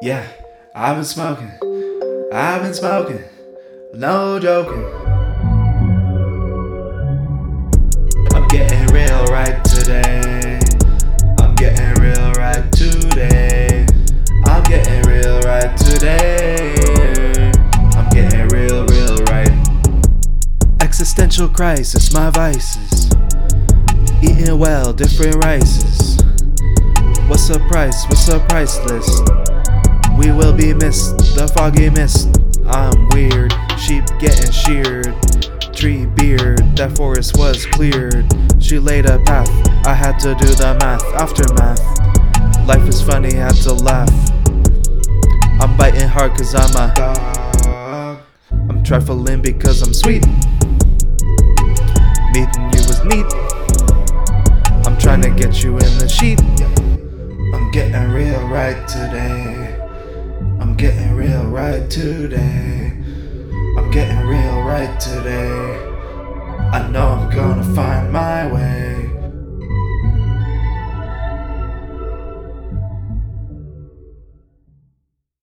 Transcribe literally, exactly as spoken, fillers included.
Yeah, I've been smoking. I've been smoking. No joking. I'm getting real right today. I'm getting real right today. I'm getting real right today. I'm getting real, real right. Existential crisis, my vices. Eating well, different rices. What's the price? What's the price list? We will be missed, the foggy mist. I'm weird, sheep getting sheared. Tree beard, that forest was cleared. She laid a path, I had to do the math. Aftermath, life is funny, had to laugh. I'm biting hard cause I'm a dog. I'm trifling because I'm sweet. Meeting you was neat. I'm trying to get you in the sheet. I'm getting real right today. I'm getting real right today. I'm getting real right today. I know I'm gonna find my way.